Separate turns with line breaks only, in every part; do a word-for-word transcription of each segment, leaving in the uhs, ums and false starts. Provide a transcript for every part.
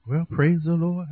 Well, praise the Lord.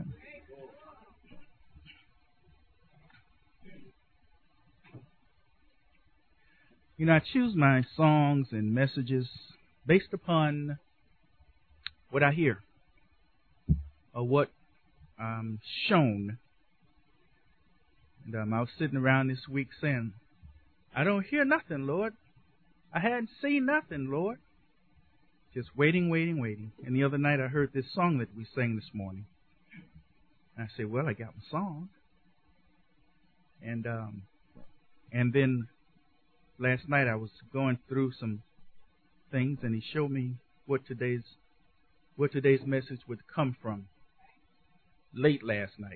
You know, I choose my songs and messages based upon what I hear or what I'm shown. And um, I was sitting around this week saying, I don't hear nothing, Lord. I hadn't seen nothing, Lord. Just waiting, waiting, waiting. And the other night I heard this song that we sang this morning. And I said, well, I got my song. And um, and then last night I was going through some things, and he showed me what today's what today's message would come from. Late last night.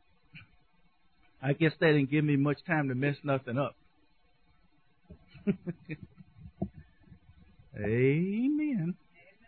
I guess that didn't give me much time to mess nothing up. Amen.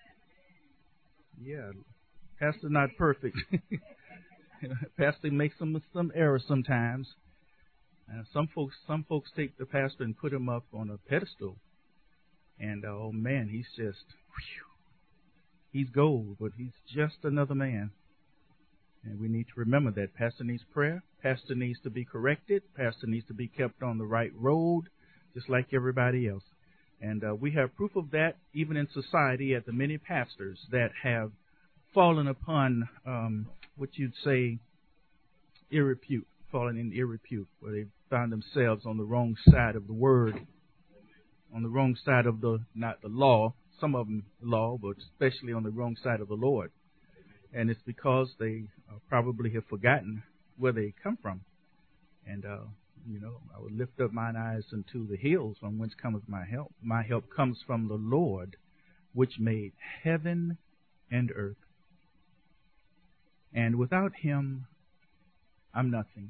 Yeah, Pastor not perfect. Pastor makes some some errors sometimes. Uh, some folks some folks take the pastor and put him up on a pedestal, and uh, oh man, he's just whew, he's gold, but he's just another man. And we need to remember that pastor needs prayer. Pastor needs to be corrected. Pastor needs to be kept on the right road, just like everybody else. And uh, we have proof of that even in society at the many pastors that have fallen upon um, what you'd say irrepute, fallen in irrepute, where they found themselves on the wrong side of the word, on the wrong side of the, not the law, some of them law, but especially on the wrong side of the Lord. And it's because they uh, probably have forgotten where they come from. And, uh, you know, I would lift up mine eyes unto the hills from whence cometh my help. My help comes from the Lord, which made heaven and earth. And without him, I'm nothing.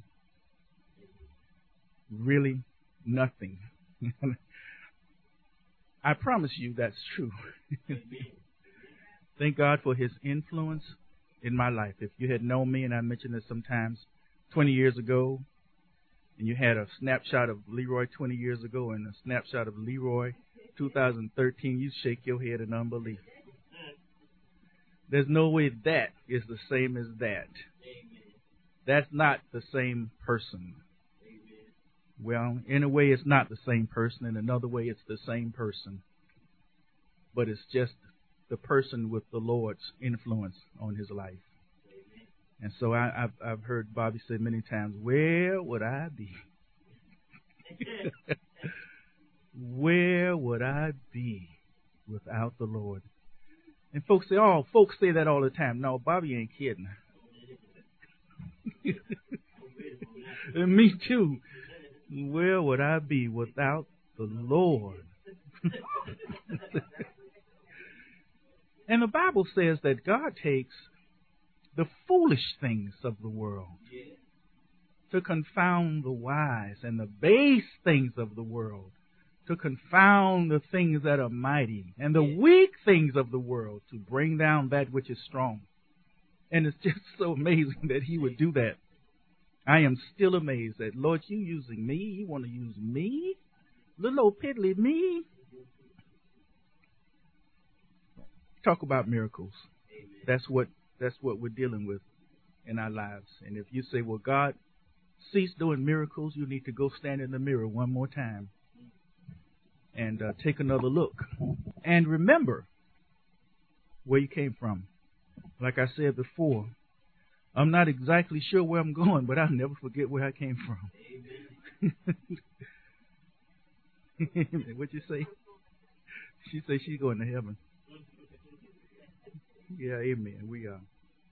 Really nothing. I promise you that's true. Thank God for his influence in my life. If you had known me, and I mentioned this sometimes, twenty years ago, and you had a snapshot of Leroy twenty years ago and a snapshot of Leroy two thousand thirteen, you shake your head in unbelief. There's no way that is the same as that. That's not the same person. Well, in a way, it's not the same person. In another way, it's the same person. But it's just the person with the Lord's influence on his life. And so I, I've, I've heard Bobby say many times, where would I be? Where would I be without the Lord? And folks say, oh, folks say that all the time. No, Bobby ain't kidding. And me too. Where would I be without the Lord? And the Bible says that God takes the foolish things of the world to confound the wise, and the base things of the world to confound the things that are mighty, and the weak things of the world to bring down that which is strong. And it's just so amazing that he would do that. I am still amazed that, Lord, you using me? You want to use me? Little old piddly me? Talk about miracles. That's what that's what we're dealing with in our lives. And if you say, well, God, cease doing miracles, you need to go stand in the mirror one more time and uh, take another look. And remember where you came from. Like I said before, I'm not exactly sure where I'm going, but I'll never forget where I came from. What'd you say? She said she's going to heaven. Yeah, amen. We are.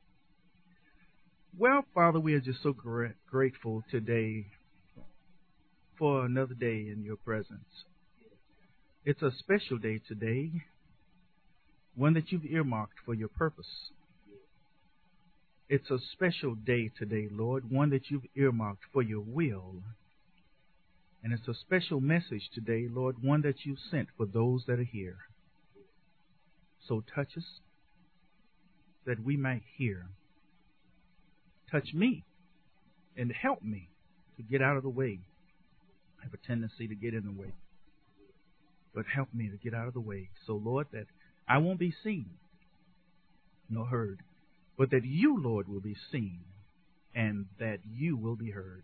Well, Father, we are just so gra- grateful today for another day in your presence. It's a special day today, one that you've earmarked for your purpose. It's a special day today, Lord, one that you've earmarked for your will. And it's a special message today, Lord, one that you've sent for those that are here. So touch us, that we might hear. Touch me and help me to get out of the way. I have a tendency to get in the way. But help me to get out of the way. So, Lord, that I won't be seen nor heard, but that you, Lord, will be seen and that you will be heard.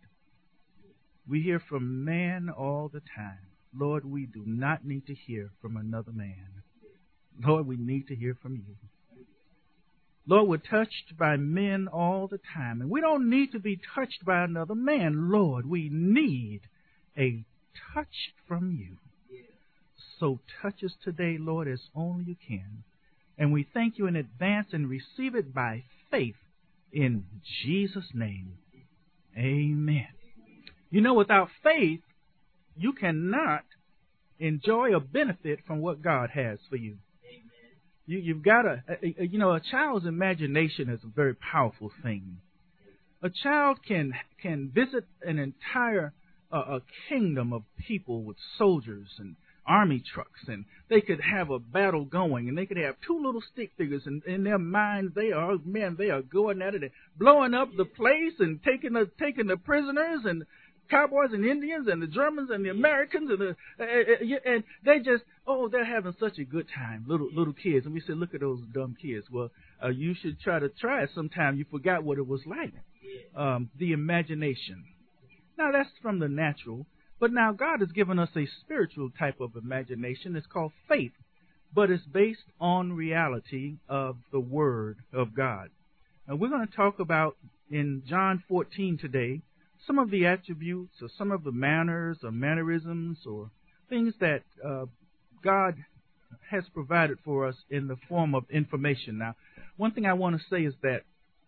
We hear from man all the time. Lord, we do not need to hear from another man. Lord, we need to hear from you. Lord, we're touched by men all the time, and we don't need to be touched by another man. Lord, we need a touch from you. So touch us today, Lord, as only you can. And we thank you in advance and receive it by faith in Jesus' name. Amen. You know, without faith, you cannot enjoy or benefit from what God has for you. You, you've got a, a, you know, a child's imagination is a very powerful thing. A child can can visit an entire uh, a kingdom of people with soldiers and army trucks, and they could have a battle going, and they could have two little stick figures, and in their minds they are, man, they are going at it, blowing up the place and taking the taking the prisoners and Cowboys and Indians and the Germans and the Americans and the uh, and they just oh they're having such a good time, little little kids. And we said, look at those dumb kids. Well, uh, you should try to try it sometime. You forgot what it was like. Um, the imagination. Now that's from the natural, but now God has given us a spiritual type of imagination. It's called faith, but it's based on reality of the Word of God. And we're going to talk about in John fourteen today some of the attributes or some of the manners or mannerisms or things that uh, God has provided for us in the form of information. Now, one thing I want to say is that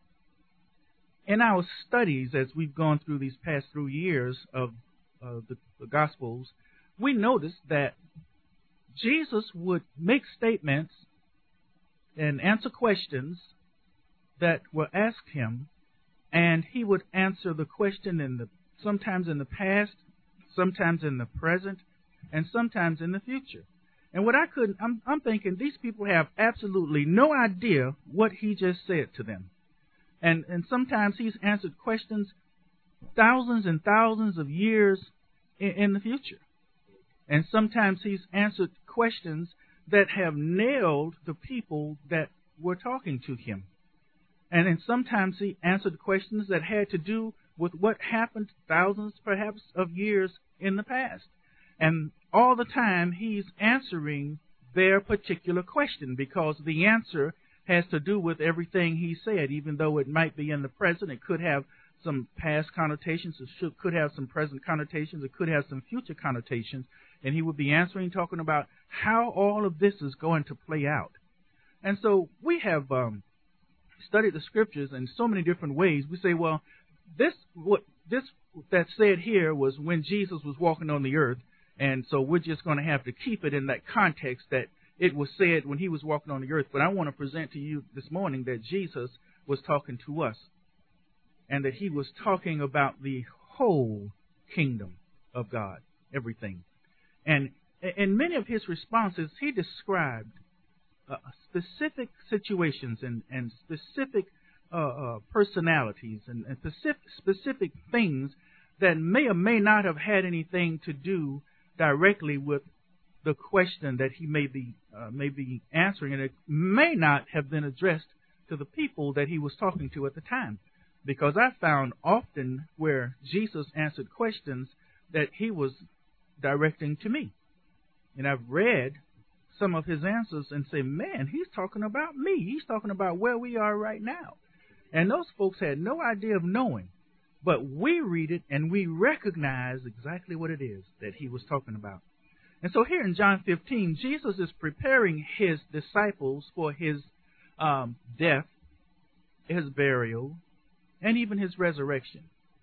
in our studies, as we've gone through these past three years of uh, the, the Gospels, we noticed that Jesus would make statements and answer questions that were asked him, and he would answer the question in the sometimes in the past, sometimes in the present, and sometimes in the future. And what I couldn't, I'm, I'm thinking these people have absolutely no idea what he just said to them. And and sometimes he's answered questions thousands and thousands of years in, in the future. And sometimes he's answered questions that have nailed the people that were talking to him. And then sometimes he answered questions that had to do with what happened thousands, perhaps, of years in the past. And all the time he's answering their particular question, because the answer has to do with everything he said. Even though it might be in the present, it could have some past connotations, it should, could have some present connotations, it could have some future connotations. And he would be answering, talking about how all of this is going to play out. And so we have um, studied the Scriptures in so many different ways. We say, well, this what this that's said here was when Jesus was walking on the earth, and so we're just going to have to keep it in that context that it was said when he was walking on the earth. But I want to present to you this morning that Jesus was talking to us, and that he was talking about the whole kingdom of God, everything. And in many of his responses, he described uh, specific situations and, and specific uh, uh, personalities and, and specific, specific things that may or may not have had anything to do directly with the question that he may be uh, may be answering, and it may not have been addressed to the people that he was talking to at the time. Because I found often where Jesus answered questions that he was directing to me. And I've read some of his answers and say, man, he's talking about me. He's talking about where we are right now. And those folks had no idea of knowing. But we read it and we recognize exactly what it is that he was talking about. And so here in John fifteen, Jesus is preparing his disciples for his um, death, his burial, and even his resurrection.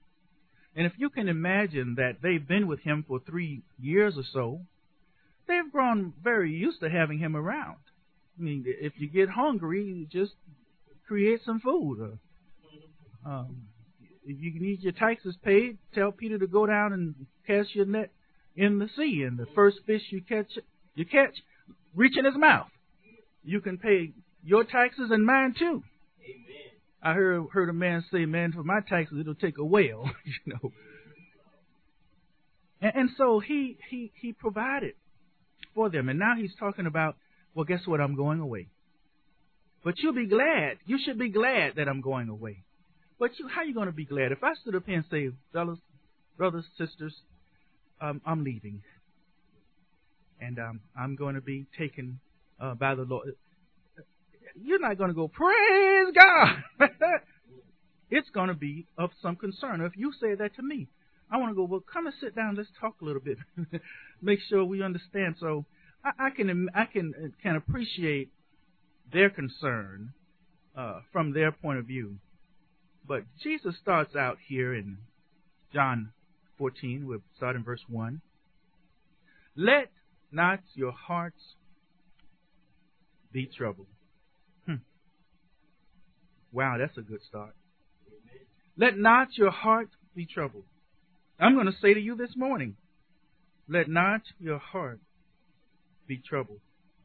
And if you can imagine that they've been with him for three years or so, they've grown very used to having him around. I mean, if you get hungry, you just create some food. Or, um, if you need your taxes paid, tell Peter to go down and cast your net in the sea, and the first fish you catch, you catch, reach in his mouth. You can pay your taxes and mine too. Amen. I heard heard a man say, man, for my taxes, it'll take a whale, you know. And, and so he, he, he provided for them. And now he's talking about, well, guess what? I'm going away. But you'll be glad. You should be glad that I'm going away. But you, how are you going to be glad? If I stood up here and say, fellas, brothers, sisters, um, I'm leaving. And um, I'm going to be taken uh, by the Lord. You're not going to go, praise God. It's going to be of some concern. If you say that to me, I want to go, well, come and sit down. Let's talk a little bit. Make sure we understand. So I, I can I can can appreciate their concern uh, from their point of view. But Jesus starts out here in John fourteen. We'll start in verse one. Let not your hearts be troubled. Hmm. Wow, that's a good start. Let not your heart be troubled. I'm going to say to you this morning, let not your heart be troubled.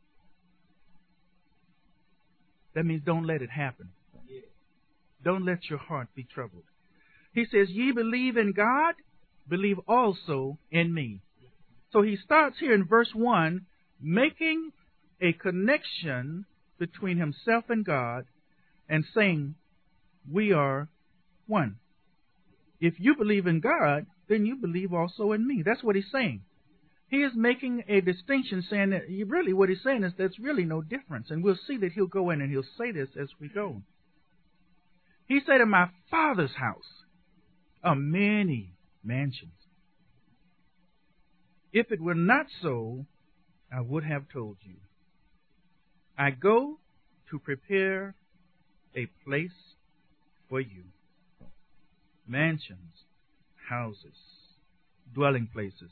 That means don't let it happen. Don't let your heart be troubled. He says, ye believe in God, believe also in me. So he starts here in verse one, making a connection between himself and God and saying, we are one. If you believe in God, then you believe also in me. That's what he's saying. He is making a distinction, saying that really what he's saying is there's really no difference. And we'll see that he'll go in and he'll say this as we go. He said, in my Father's house are many mansions. If it were not so, I would have told you. I go to prepare a place for you. Mansions, houses, dwelling places.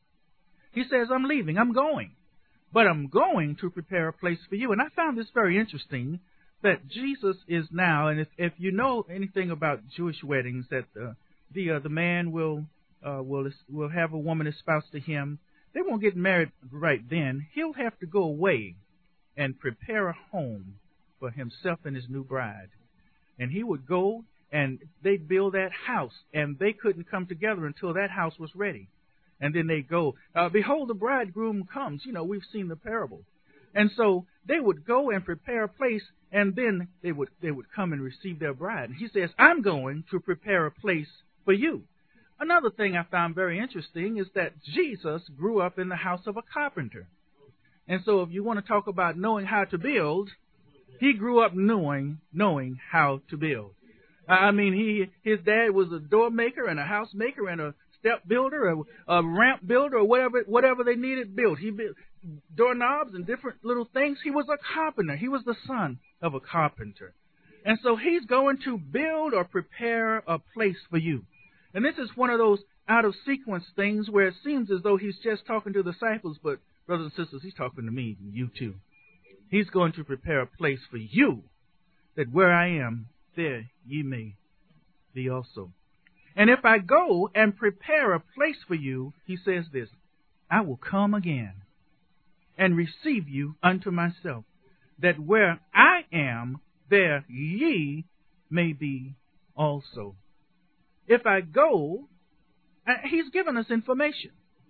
He says, I'm leaving, I'm going. But I'm going to prepare a place for you. And I found this very interesting, that Jesus is now, and if, if you know anything about Jewish weddings, that the the, uh, the man will uh, will will have a woman espoused to him. They won't get married right then. He'll have to go away and prepare a home for himself and his new bride. And he would go and they'd build that house, and they couldn't come together until that house was ready. And then they'd go, uh, behold, the bridegroom comes. You know, we've seen the parable. And so they would go and prepare a place, and then they would they would come and receive their bride. And he says, I'm going to prepare a place for you. Another thing I found very interesting is that Jesus grew up in the house of a carpenter. And so if you want to talk about knowing how to build, he grew up knowing knowing how to build. I mean, he his dad was a door maker and a house maker and a step builder, a, a ramp builder, or whatever whatever they needed built. He built doorknobs and different little things. He was a carpenter. He was the son of a carpenter. And so he's going to build or prepare a place for you. And this is one of those out-of-sequence things where it seems as though he's just talking to the disciples, but brothers and sisters, he's talking to me and you too. He's going to prepare a place for you, that where I am, there ye may be also. And if I go and prepare a place for you, he says this, I will come again and receive you unto myself, that where I am, there ye may be also. If I go, he's given us information.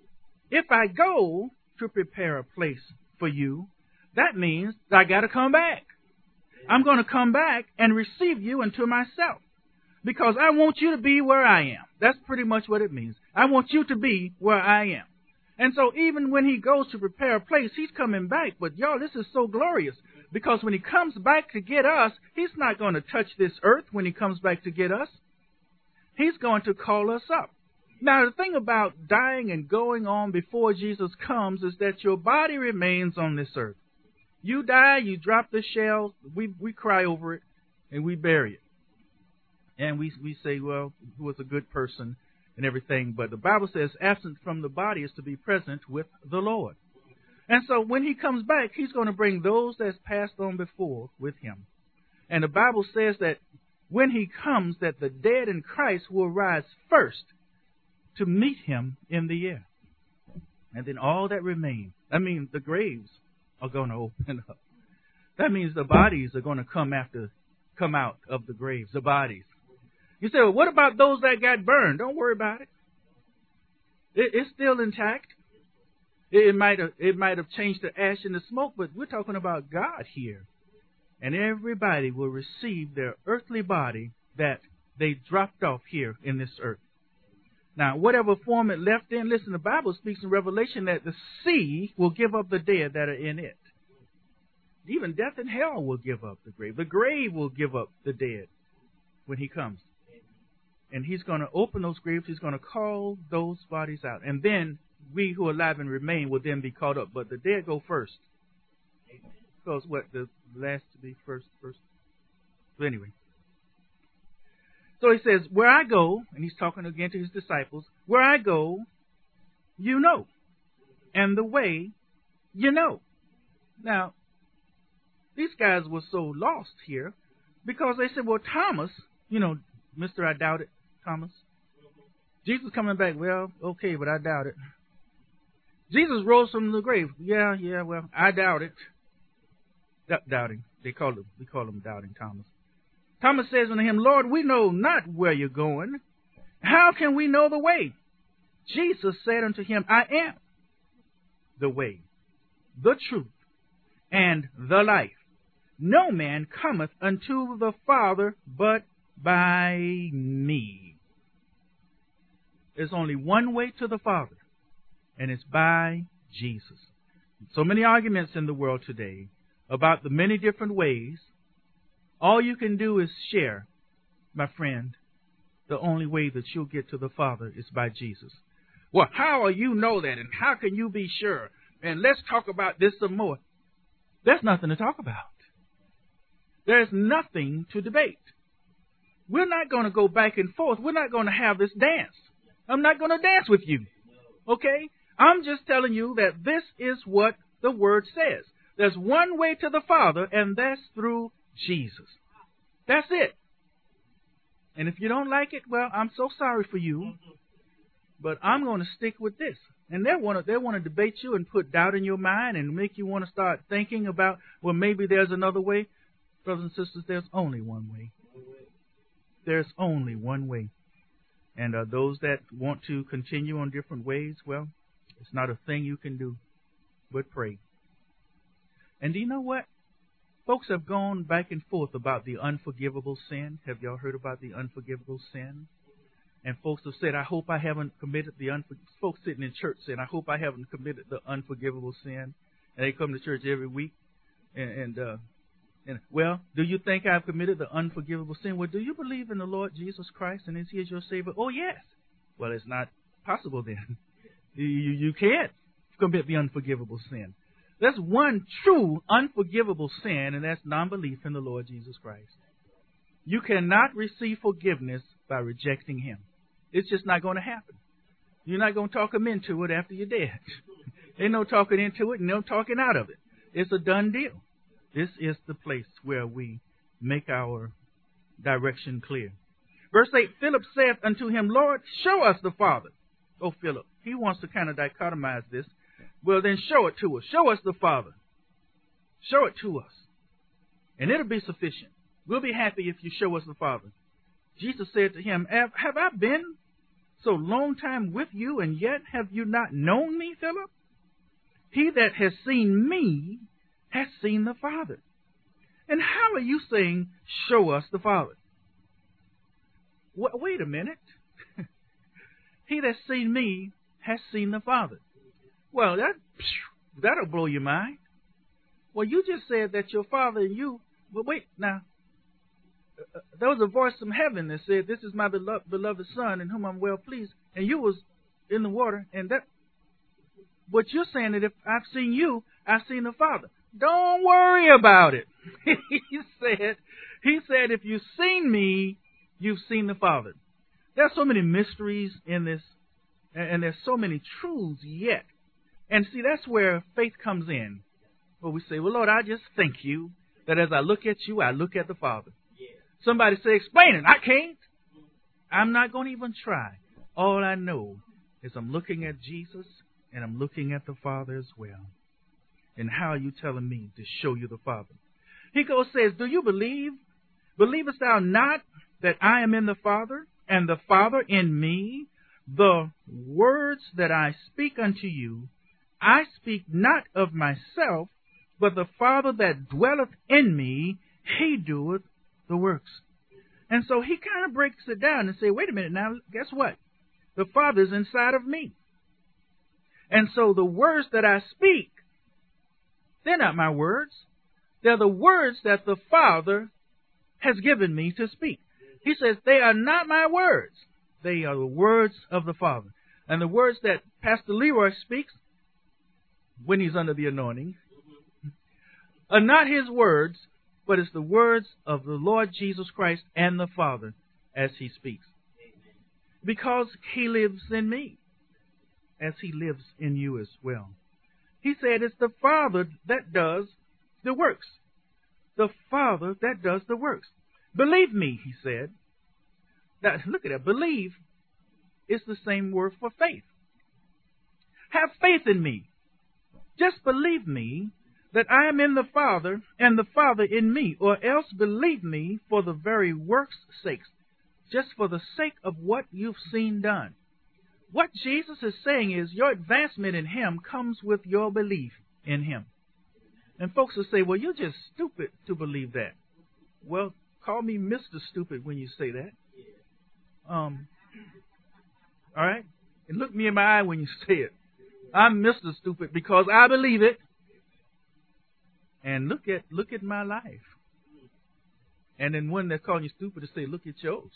If I go to prepare a place for you, that means I got to come back. I'm going to come back and receive you unto myself, because I want you to be where I am. That's pretty much what it means. I want you to be where I am. And so even when he goes to prepare a place, he's coming back. But y'all, this is so glorious, because when he comes back to get us, he's not going to touch this earth when he comes back to get us. He's going to call us up. Now, the thing about dying and going on before Jesus comes is that your body remains on this earth. You die, you drop the shell, we we cry over it, and we bury it. And we we say, well, he was a good person and everything. But the Bible says absent from the body is to be present with the Lord. And so when he comes back, he's going to bring those that's passed on before with him. And the Bible says that when he comes, that the dead in Christ will rise first to meet him in the air. And then all that remain, I mean, the graves are going to open up. That means the bodies are going to come after, come out of the graves, the bodies. You say, well, what about those that got burned? Don't worry about it. it it's still intact. It, it might have, it might have changed to ash and the smoke, but we're talking about God here. And everybody will receive their earthly body that they dropped off here in this earth. Now, whatever form it left in, listen, the Bible speaks in Revelation that the sea will give up the dead that are in it. Even death and hell will give up the grave. The grave will give up the dead when he comes. And he's going to open those graves. He's going to call those bodies out. And then we who are alive and remain will then be caught up. But the dead go first. Because what? The last to be first, first. So anyway. So he says, where I go, and he's talking again to his disciples, where I go, you know. And the way, you know. Now, these guys were so lost here because they said, well, Thomas, you know, Mister I doubt it, Thomas. Jesus coming back, well, okay, but I doubt it. Jesus rose from the grave. Yeah, yeah, well, I doubt it. D- doubting. They call him, we call him Doubting Thomas. Thomas says unto him, Lord, we know not where you're going. How can we know the way? Jesus said unto him, I am the way, the truth, and the life. No man cometh unto the Father but by me. There's only one way to the Father, and it's by Jesus. So many arguments in the world today about the many different ways. All you can do is share, my friend, the only way that you'll get to the Father is by Jesus. Well, how will you know that, and how can you be sure? And let's talk about this some more. There's nothing to talk about. There's nothing to debate. We're not going to go back and forth. We're not going to have this dance. I'm not going to dance with you. Okay? I'm just telling you that this is what the Word says. There's one way to the Father, and that's through Jesus. That's it. And if you don't like it, well, I'm so sorry for you. But I'm going to stick with this. And they want to they want to debate you and put doubt in your mind and make you want to start thinking about, well, maybe there's another way. Brothers and sisters, there's only one way. There's only one way. And uh, those that want to continue on different ways, well, it's not a thing you can do but pray. And do you know what? Folks have gone back and forth about the unforgivable sin. Have y'all heard about the unforgivable sin? And folks have said, I hope I haven't committed the unforgivable. Folks sitting in church saying, I hope I haven't committed the unforgivable sin. And they come to church every week. And, and, uh, and well, do you think I've committed the unforgivable sin? Well, do you believe in the Lord Jesus Christ and is He your Savior? Oh, yes. Well, it's not possible then. You, you can't commit the unforgivable sin. There's one true unforgivable sin, and that's non-belief in the Lord Jesus Christ. You cannot receive forgiveness by rejecting Him. It's just not going to happen. You're not going to talk Him into it after you're dead. Ain't no talking into it and no talking out of it. It's a done deal. This is the place where we make our direction clear. Verse eight, Philip saith unto him, Lord, show us the Father. Oh, Philip, he wants to kind of dichotomize this. Well, then show it to us. Show us the Father. Show it to us. And it'll be sufficient. We'll be happy if you show us the Father. Jesus said to him, Have, have I been so long time with you, and yet have you not known me, Philip? He that has seen me has seen the Father. And how are you saying, show us the Father? W- wait a minute. He that's seen me has seen the Father. Well, that, that'll blow your mind. Well, you just said that your father and you, well, wait, now, uh, there was a voice from heaven that said, this is my beloved, beloved Son in whom I'm well pleased. And you was in the water, and that, what you're saying that if I've seen you, I've seen the Father. Don't worry about it. he said, he said, if you've seen me, you've seen the Father. There are so many mysteries in this, and there's so many truths yet. And see, that's where faith comes in. Where we say, well, Lord, I just thank you that as I look at you, I look at the Father. Yeah. Somebody say, explain it. I can't. I'm not going to even try. All I know is I'm looking at Jesus and I'm looking at the Father as well. And how are you telling me to show you the Father? He goes, says, do you believe? Believest thou not that I am in the Father and the Father in me? The words that I speak unto you, I speak not of myself, but the Father that dwelleth in me, he doeth the works. And so he kind of breaks it down and say, wait a minute now, guess what? The Father's inside of me. And so the words that I speak, they're not my words. They're the words that the Father has given me to speak. He says, they are not my words. They are the words of the Father. And the words that Pastor Leroy speaks when he's under the anointing are not his words, but it's the words of the Lord Jesus Christ and the Father as he speaks. Because he lives in me, as he lives in you as well. He said it's the Father that does the works. The Father that does the works. Believe me, he said. Now, look at that. Believe is the same word for faith. Have faith in me. Just believe me that I am in the Father and the Father in me, or else believe me for the very work's sake, just for the sake of what you've seen done. What Jesus is saying is your advancement in him comes with your belief in him. And folks will say, well, you're just stupid to believe that. Well, call me Mister Stupid when you say that. Um, all right? And look me in my eye when you say it. I'm Mister Stupid because I believe it. And look at look at my life. And then when they're calling you stupid, to say, look at yours.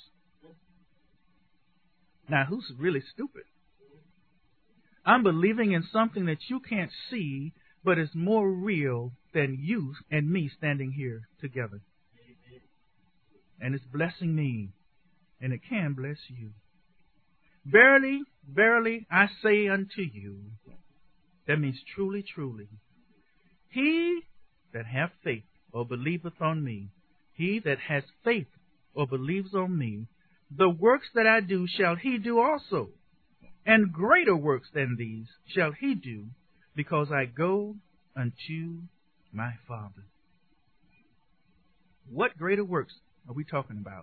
Now, who's really stupid? I'm believing in something that you can't see, but is more real than you and me standing here together. And it's blessing me, and it can bless you. Verily, verily, I say unto you, that means truly, truly, he that hath faith or believeth on me, he that has faith or believes on me, the works that I do shall he do also, and greater works than these shall he do, because I go unto my Father. What greater works are we talking about?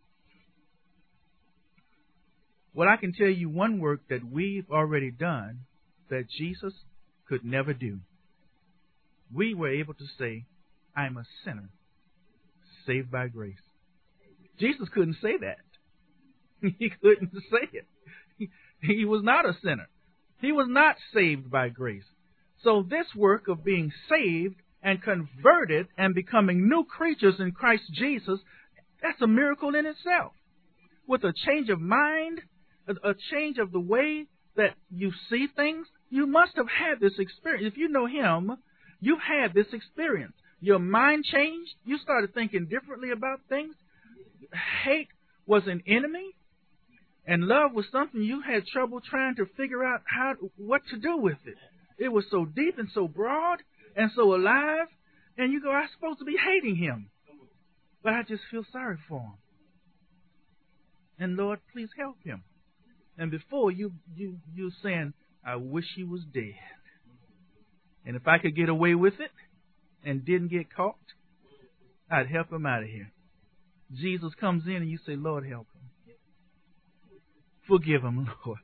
Well, I can tell you one work that we've already done that Jesus could never do. We were able to say, I'm a sinner, saved by grace. Jesus couldn't say that. He couldn't say it. He, he was not a sinner. He was not saved by grace. So this work of being saved and converted and becoming new creatures in Christ Jesus, that's a miracle in itself. With a change of mind, a, a change of the way that you see things, you must have had this experience. If you know him, you've had this experience. Your mind changed. You started thinking differently about things. Hate was an enemy, and love was something you had trouble trying to figure out how what to do with it. It was so deep and so broad and so alive, and you go, I'm supposed to be hating him, but I just feel sorry for him. And Lord, please help him. And before you you you're saying, I wish he was dead. And if I could get away with it and didn't get caught, I'd help him out of here. Jesus comes in and you say, Lord, help him. Forgive him, Lord.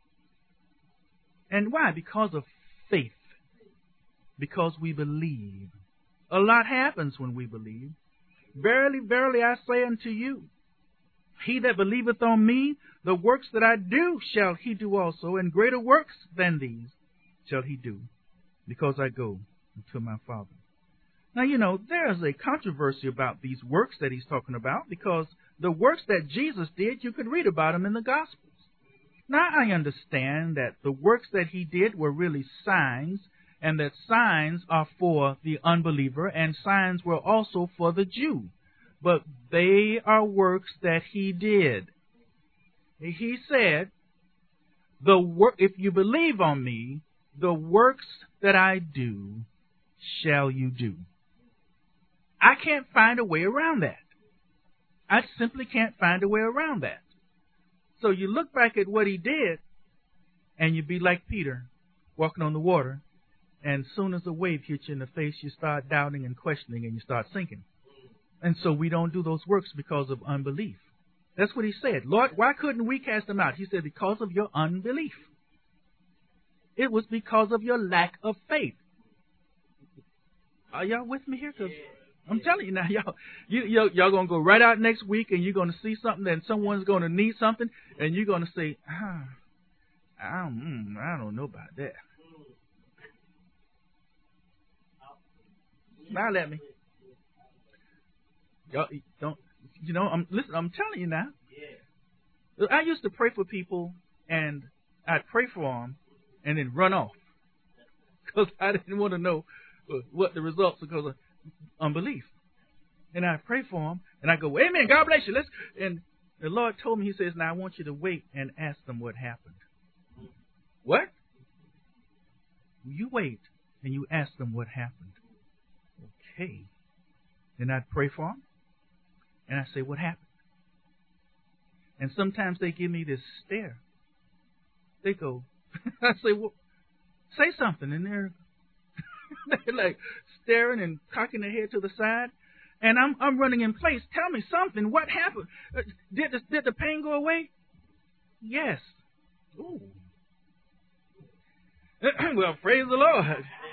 And why? Because of faith. Because we believe. A lot happens when we believe. Verily, verily, I say unto you, he that believeth on me, the works that I do shall he do also, and greater works than these shall he do, because I go to my Father. Now, you know, there's a controversy about these works that he's talking about, because the works that Jesus did, you could read about them in the Gospels. Now, I understand that the works that he did were really signs, and that signs are for the unbeliever, and signs were also for the Jew. But they are works that he did. He said, "The work, if you believe on me, the works that I do shall you do." I can't find a way around that. I simply can't find a way around that. So you look back at what he did, and you be like Peter, walking on the water, and as soon as a wave hits you in the face, you start doubting and questioning, and you start sinking. And so we don't do those works because of unbelief. That's what he said. Lord, why couldn't we cast them out? He said, because of your unbelief. It was because of your lack of faith. Are y'all with me here? Because I'm telling you now, y'all, you, y'all, y'all going to go right out next week and you're going to see something and someone's going to need something and you're going to say, ah, I don't, I don't know about that. Smile at me. Y'all don't, you know, I'm, listen, I'm telling you now. I used to pray for people and I'd pray for them and then run off because I didn't want to know what the results because of unbelief. And I pray for them and I go, amen, God bless you. Let's, and the Lord told me, he says, now I want you to wait and ask them what happened. What? You wait and you ask them what happened. Okay. Then I'd pray for them and I say, what happened? And sometimes they give me this stare. They go, I say, well, say something. And they're, they're like staring and cocking their head to the side. And I'm I'm running in place. Tell me something. What happened? Uh, did, the, did the pain go away? Yes. Ooh. Well, praise the Lord.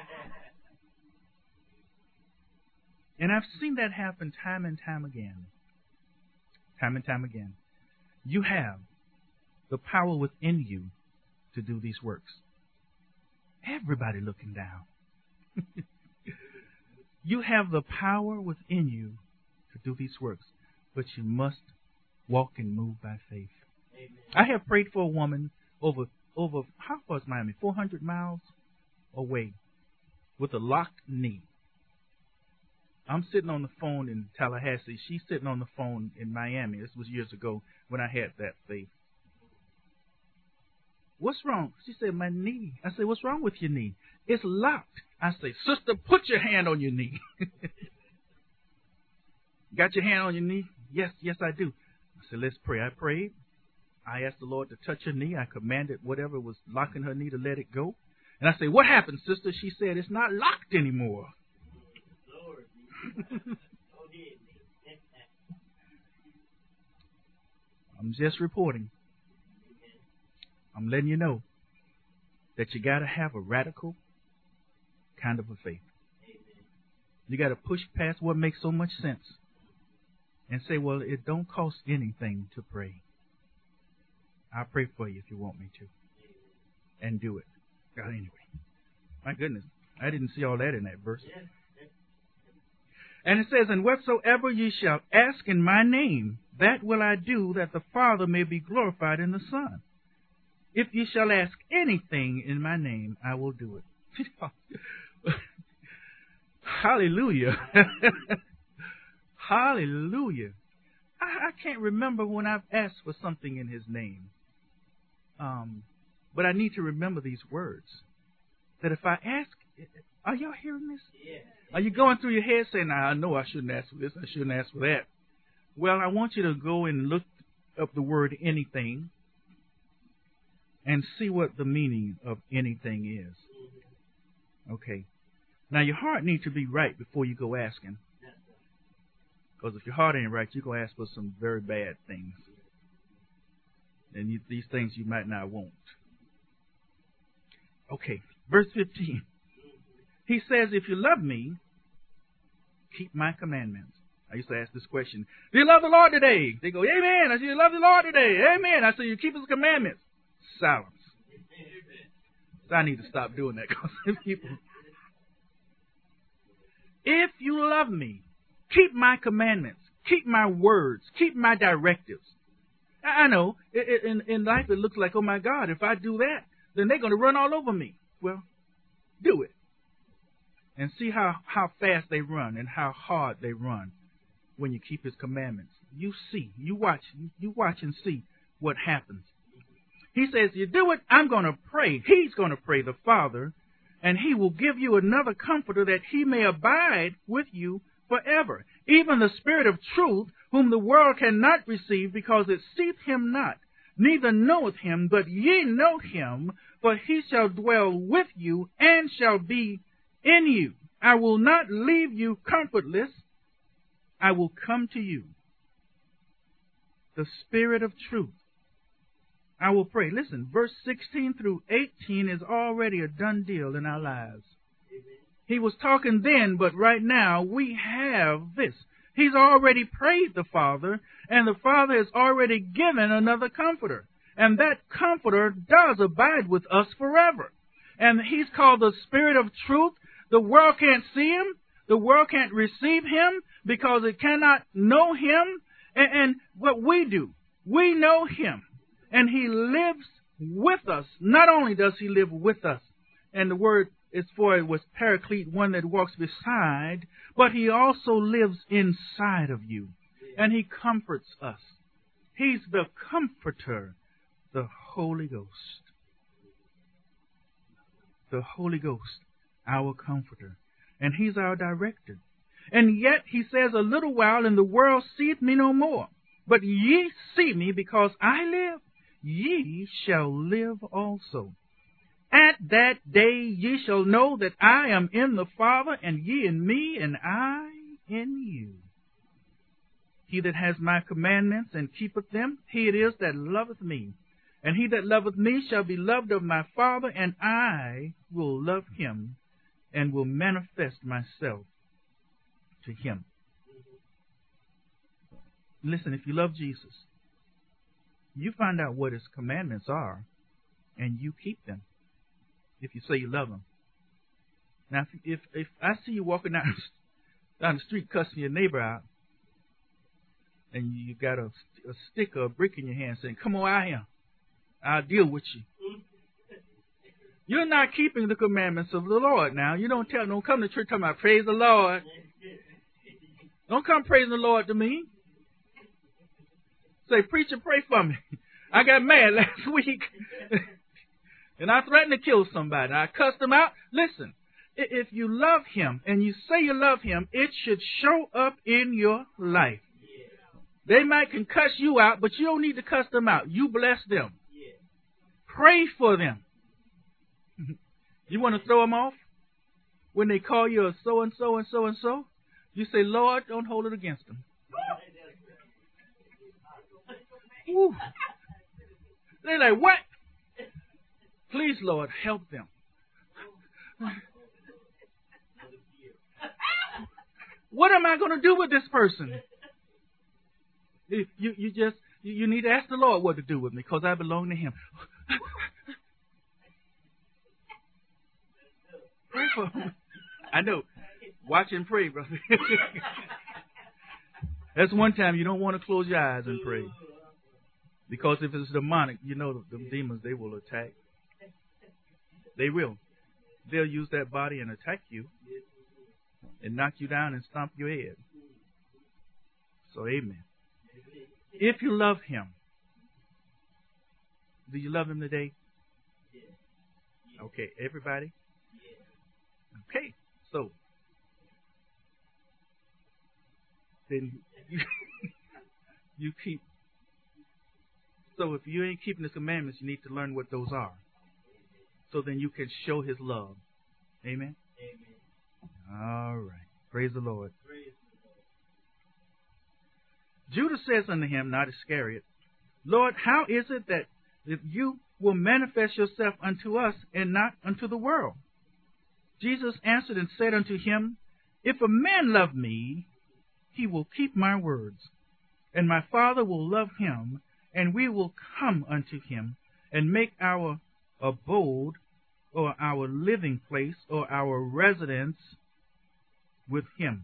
And I've seen that happen time and time again. Time and time again. You have the power within you to do these works. Everybody looking down. You have the power within you to do these works, but you must walk and move by faith. Amen. I have prayed for a woman over, over how far is Miami? four hundred miles away with a locked knee. I'm sitting on the phone in Tallahassee. She's sitting on the phone in Miami. This was years ago when I had that faith. What's wrong? She said, my knee. I said, what's wrong with your knee? It's locked. I say, sister, put your hand on your knee. Got your hand on your knee? Yes, yes, I do. I said, let's pray. I prayed. I asked the Lord to touch her knee. I commanded whatever was locking her knee to let it go. And I said, what happened, sister? She said, it's not locked anymore. I'm just reporting. I'm letting you know that you got to have a radical kind of a faith. You got to push past what makes so much sense and say, well, it don't cost anything to pray. I'll pray for you if you want me to. And do it. God, anyway. My goodness. I didn't see all that in that verse. And it says, and whatsoever ye shall ask in my name, that will I do, that the Father may be glorified in the Son. If ye shall ask anything in my name, I will do it. Hallelujah. Hallelujah. I, I can't remember when I've asked for something in his name. Um, but I need to remember these words. That if I ask, are y'all hearing this? Yeah. Are you going through your head saying, nah, I know I shouldn't ask for this, I shouldn't ask for that. Well, I want you to go and look up the word anything and see what the meaning of anything is. Okay. Now, your heart needs to be right before you go asking. Because if your heart ain't right, you're going to ask for some very bad things. And you, these things you might not want. Okay, verse fifteen. He says, if you love me, keep my commandments. I used to ask this question, do you love the Lord today? They go, amen. I say, you love the Lord today. Amen. I say, you keep his commandments. Silence. So I need to stop doing that because people. If you love me, keep my commandments, keep my words, keep my directives. I know, in, in life it looks like, oh my God, if I do that, then they're going to run all over me. Well, do it. And see how, how fast they run and how hard they run when you keep his commandments. You see, you watch, you watch and see what happens. He says, you do it, I'm going to pray. He's going to pray, the Father, and he will give you another comforter that he may abide with you forever. Even the Spirit of truth, whom the world cannot receive because it seeth him not, neither knoweth him, but ye know him, for he shall dwell with you and shall be in you. I will not leave you comfortless. I will come to you. The Spirit of truth. I will pray. Listen, verse sixteen through eighteen is already a done deal in our lives. Amen. He was talking then, but right now we have this. He's already prayed the Father, and the Father has already given another Comforter. And that Comforter does abide with us forever. And He's called the Spirit of Truth. The world can't see Him. The world can't receive Him because it cannot know Him. And, and what we do, we know Him. And He lives with us. Not only does He live with us, and the word is for it was paraclete, one that walks beside, but He also lives inside of you. And He comforts us. He's the Comforter, the Holy Ghost. The Holy Ghost, our Comforter. And He's our director. And yet He says, a little while, and the world seeth me no more. But ye see me, because I live, ye shall live also. At that day ye shall know that I am in the Father, and ye in me, and I in you. He that has my commandments and keepeth them, he it is that loveth me. And he that loveth me shall be loved of my Father, and I will love him, and will manifest myself to him. Listen, if you love Jesus, you find out what His commandments are, and you keep them. If you say you love Him. Now, if if, if I see you walking down, down the street cussing your neighbor out, and you got a, a stick or a brick in your hand saying, "Come on out here, I'll deal with you." You're not keeping the commandments of the Lord now. You don't tell, don't come to church talking about praise the Lord. Don't come praising the Lord to me. Say, "Preacher, pray for me. I got mad last week." And I threatened to kill somebody. I cussed them out. Listen, if you love Him and you say you love Him, it should show up in your life. They might can cuss you out, but you don't need to cuss them out. You bless them. Pray for them. You want to throw them off? When they call you a so-and-so and so-and-so, you say, "Lord, don't hold it against them." Woo. They're like, "What? Please, Lord, help them." What am I going to do with this person? You, you, you just, you, you need to ask the Lord what to do with me, because I belong to Him. Pray for him. I know. Watch and pray, brother. That's one time you don't want to close your eyes and pray. Because if it's demonic, you know the, the demons, they will attack. They will. They'll use that body and attack you and knock you down and stomp your head. So, amen. If you love Him, do you love Him today? Okay, everybody? Okay, so then you, you keep. So if you ain't keeping His commandments, you need to learn what those are. So then you can show His love. Amen? Amen. All right. Praise the Lord. Praise the Lord. Judas says unto Him, not Iscariot, "Lord, how is it that if you will manifest yourself unto us and not unto the world?" Jesus answered and said unto him, "If a man love me, he will keep my words, and my Father will love him, and we will come unto him, and make our abode, or our living place, or our residence with him."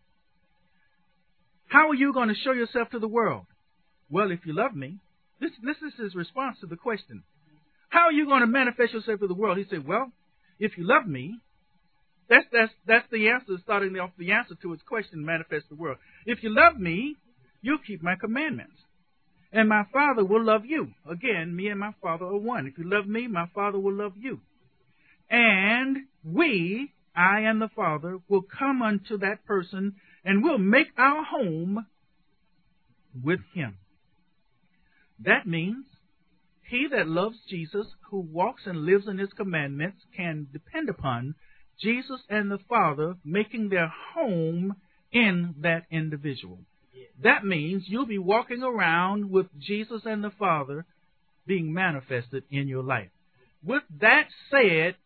How are you going to show yourself to the world? Well, if you love me. This, this is his response to the question. How are you going to manifest yourself to the world? He said, well, if you love me, that's, that's, that's the answer, starting off the answer to his question, manifest the world. If you love me, you'll keep my commandments. And my Father will love you. Again, me and my Father are one. If you love me, my Father will love you. And we, I and the Father, will come unto that person, and we'll make our home with him. That means he that loves Jesus, who walks and lives in His commandments, can depend upon Jesus and the Father making their home in that individual. That means you'll be walking around with Jesus and the Father being manifested in your life. With that said,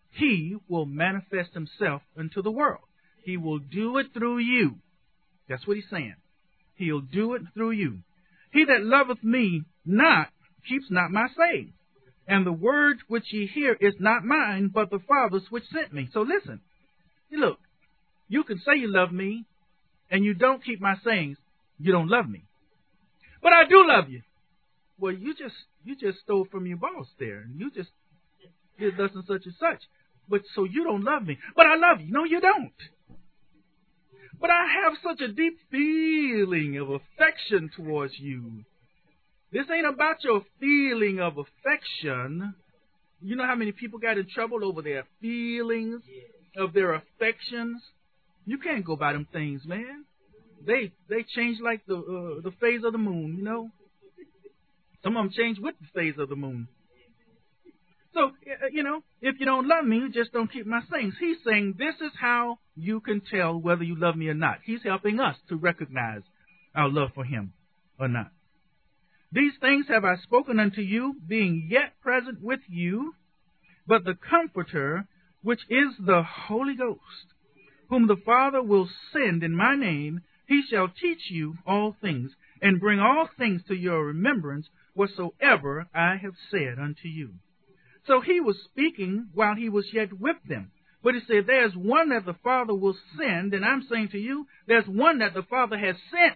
He will manifest himself into the world. He will do it through you. That's what he's saying. He'll do it through you. He that loveth me not keeps not my saying. And the word which ye hear is not mine, but the Father's which sent me. So listen. Look, you can say you love me, and you don't keep my sayings. You don't love me. But I do love you. Well, you just you just stole from your boss there. You just did thus and such and such. But so you don't love me. But I love you. No, you don't. But I have such a deep feeling of affection towards you. This ain't about your feeling of affection. You know how many people got in trouble over their feelings of their affections? You can't go by them things, man. They they change like the uh, the phase of the moon, you know. Some of them change with the phase of the moon. So, you know, if you don't love me, you just don't keep my sayings. He's saying this is how you can tell whether you love me or not. He's helping us to recognize our love for him or not. These things have I spoken unto you, being yet present with you, but the Comforter, which is the Holy Ghost, whom the Father will send in my name, he shall teach you all things, and bring all things to your remembrance, whatsoever I have said unto you. So he was speaking while he was yet with them. But he said, there's one that the Father will send, and I'm saying to you, there's one that the Father has sent.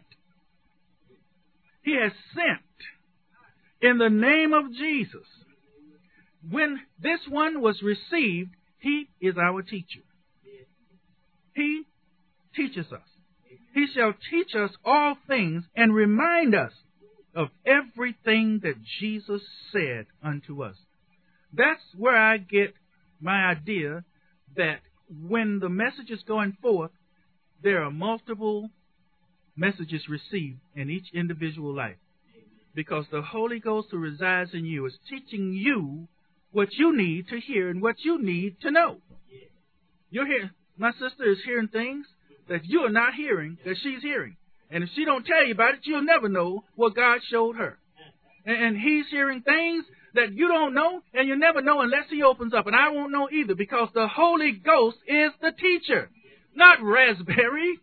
He has sent in the name of Jesus. When this one was received, he is our teacher. He teaches us. He shall teach us all things and remind us of everything that Jesus said unto us. That's where I get my idea that when the message is going forth, there are multiple messages received in each individual life. Because the Holy Ghost who resides in you is teaching you what you need to hear and what you need to know. You're hearing, my sister is hearing things that you are not hearing, that she's hearing. And if she don't tell you about it, you'll never know what God showed her. And, and he's hearing things that you don't know, and you never know unless he opens up. And I won't know either, because the Holy Ghost is the teacher, not raspberry.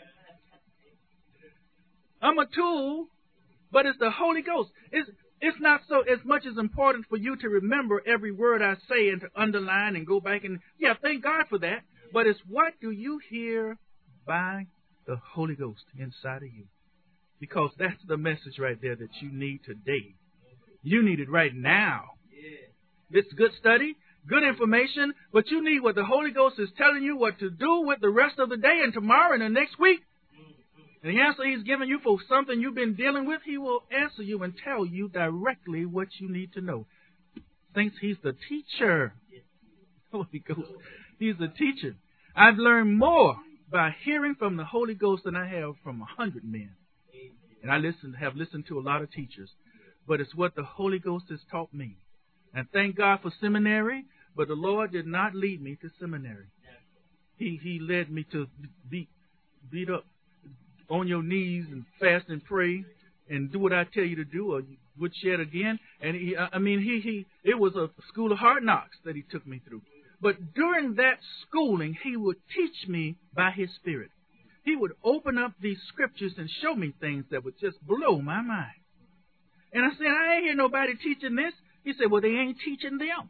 I'm a tool, but it's the Holy Ghost. It's, it's not so as much as important for you to remember every word I say and to underline and go back and, yeah, thank God for that. But it's what do you hear by the Holy Ghost inside of you? Because that's the message right there that you need today. You need it right now. It's good study, good information, but you need what the Holy Ghost is telling you what to do with the rest of the day and tomorrow and the next week. And the answer he's giving you for something you've been dealing with, he will answer you and tell you directly what you need to know. Thinks he's the teacher. Holy Ghost. He's the teacher. I've learned more by hearing from the Holy Ghost than I have from a hundred men. And I listen, have listened to a lot of teachers. But it's what the Holy Ghost has taught me. And thank God for seminary, but the Lord did not lead me to seminary. He He led me to beat, beat up on your knees and fast and pray and do what I tell you to do, or you would shed again. And he, I mean, he, he, it was a school of hard knocks that he took me through. But during that schooling, he would teach me by his Spirit. He would open up these scriptures and show me things that would just blow my mind. And I said, I ain't hear nobody teaching this. He said, well, they ain't teaching them.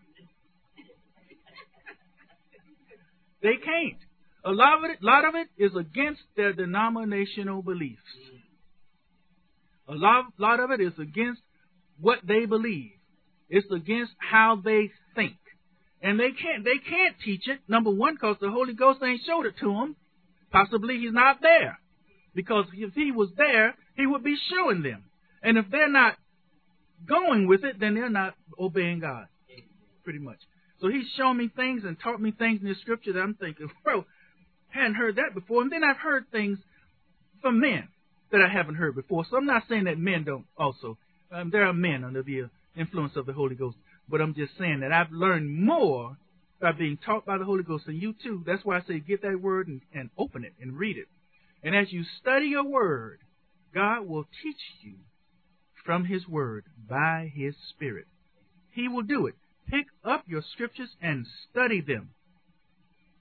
They can't. A lot of it, lot of it is against their denominational beliefs. A lot, lot of it is against what they believe. It's against how they think. And they can't, they can't teach it, number one, because the Holy Ghost ain't showed it to them. Possibly he's not there. Because if he was there, he would be showing them. And if they're not going with it, then they're not obeying God, pretty much. So he's shown me things and taught me things in the scripture that I'm thinking, well, I hadn't heard that before. And then I've heard things from men that I haven't heard before. So I'm not saying that men don't also. Um, there are men under the influence of the Holy Ghost. But I'm just saying that I've learned more by being taught by the Holy Ghost than you too. That's why I say get that word and, and open it and read it. And as you study your word, God will teach you from his word by his Spirit. He will do it. Pick up your scriptures and study them.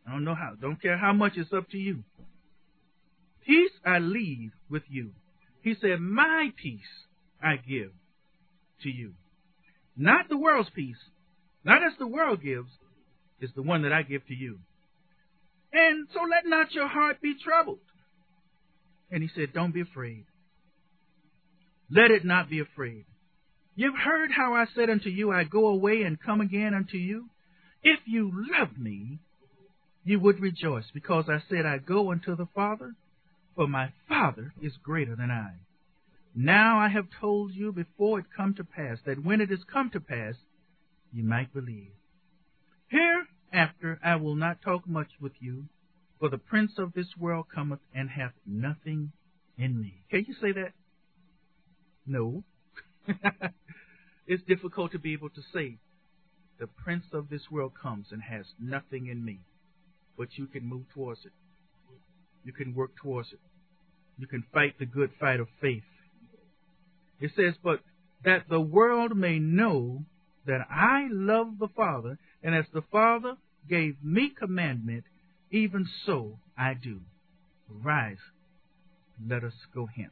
I don't know how. Don't care how much, it's up to you. Peace I leave with you. He said, my peace I give to you. Not the world's peace. Not as the world gives. It's the one that I give to you. And so let not your heart be troubled. And he said, don't be afraid. Let it not be afraid. You've heard how I said unto you, I go away and come again unto you. If you loved me, you would rejoice, because I said, I go unto the Father, for my Father is greater than I. Now I have told you before it come to pass, that when it is come to pass, you might believe. Hereafter I will not talk much with you, for the prince of this world cometh and hath nothing in me. Can you say that? No. It's difficult to be able to say, the prince of this world comes and has nothing in me. But you can move towards it. You can work towards it. You can fight the good fight of faith. It says, but that the world may know that I love the Father, and as the Father gave me commandment, even so I do. Rise, let us go hence.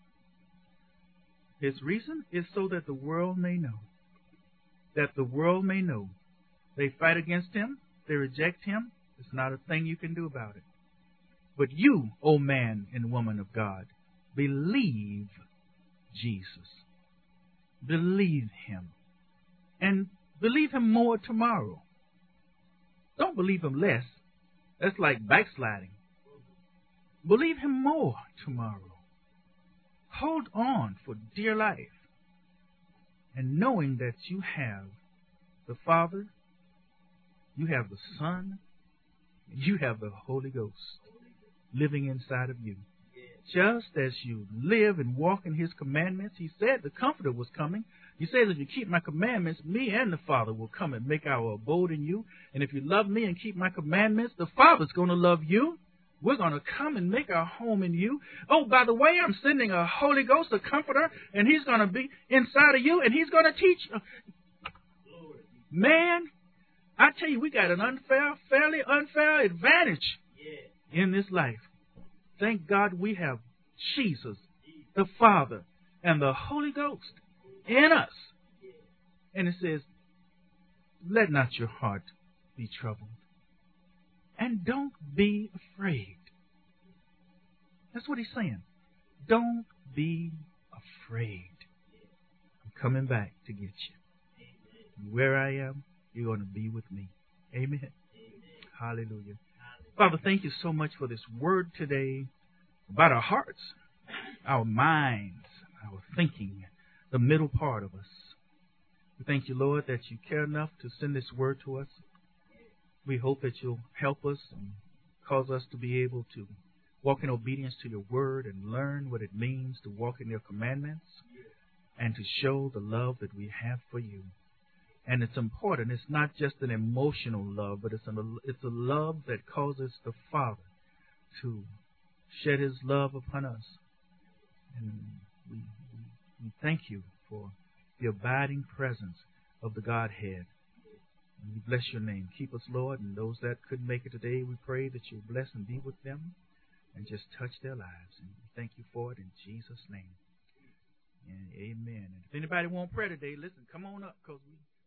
His reason is so that the world may know. That the world may know. They fight against him. They reject him. It's not a thing you can do about it. But you, O man and woman of God, believe Jesus. Believe him. And believe him more tomorrow. Don't believe him less. That's like backsliding. Believe him more tomorrow. Hold on for dear life. And knowing that you have the Father, you have the Son, you have the Holy Ghost living inside of you. Just as you live and walk in his commandments, he said the Comforter was coming. He says, if you keep my commandments, me and the Father will come and make our abode in you. And if you love me and keep my commandments, the Father's going to love you. We're going to come and make our home in you. Oh, by the way, I'm sending a Holy Ghost, a Comforter, and he's going to be inside of you, and he's going to teach you. Man, I tell you, we got an unfair, fairly unfair advantage in this life. Thank God we have Jesus, the Father, and the Holy Ghost in us. And it says, let not your heart be troubled. And don't be afraid. That's what he's saying. Don't be afraid. I'm coming back to get you. Where I am, you're going to be with me. Amen. Amen. Hallelujah. Father, thank you so much for this word today about our hearts, our minds, our thinking, the middle part of us. We thank you, Lord, that you care enough to send this word to us. We hope that you'll help us and cause us to be able to walk in obedience to your word and learn what it means to walk in your commandments and to show the love that we have for you. And it's important. It's not just an emotional love, but it's a, it's a love that causes the Father to shed his love upon us. And we, we thank you for the abiding presence of the Godhead. And we bless your name. Keep us, Lord, and those that couldn't make it today, we pray that you'll bless and be with them and just touch their lives. And we thank you for it in Jesus' name. And amen. And if anybody want prayer today, listen, come on up, because we